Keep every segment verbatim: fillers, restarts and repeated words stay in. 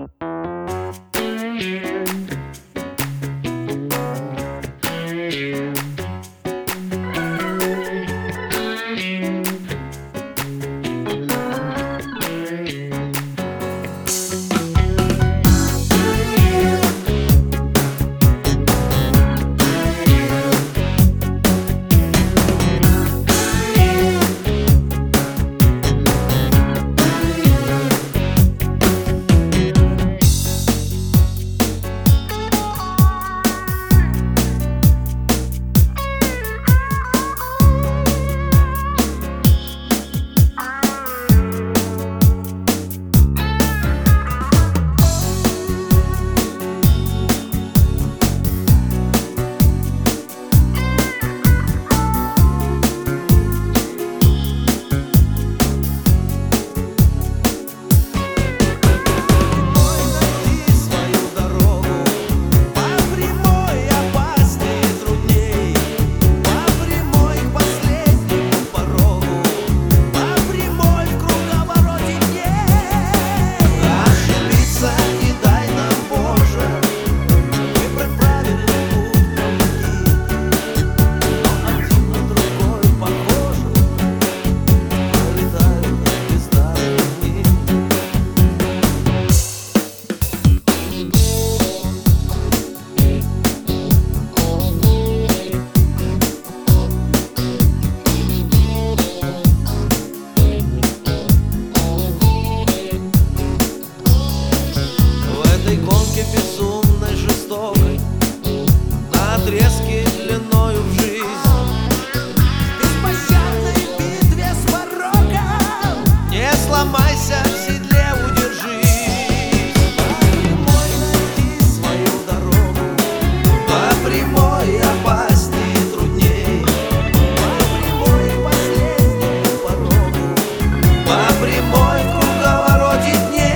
Безумной, жестокой, на отрезке длиною в жизнь, в беспощадной битве с пороком. Не сломайся, в седле удержись. По прямой найди свою дорогу, по прямой опаснее и трудней, по прямой последнему порогу, по прямой в круговороте дней.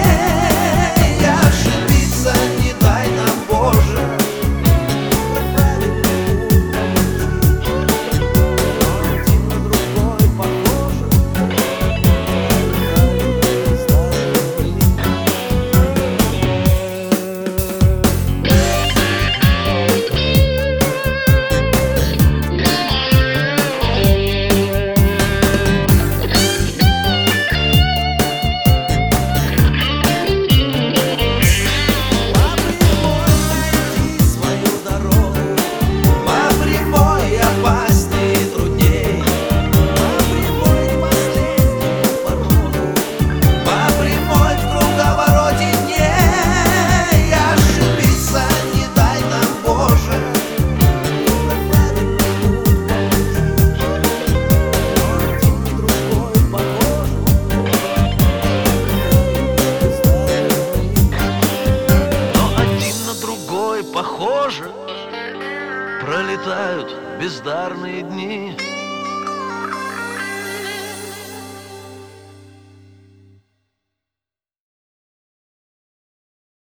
Похоже, пролетают бездарные дни.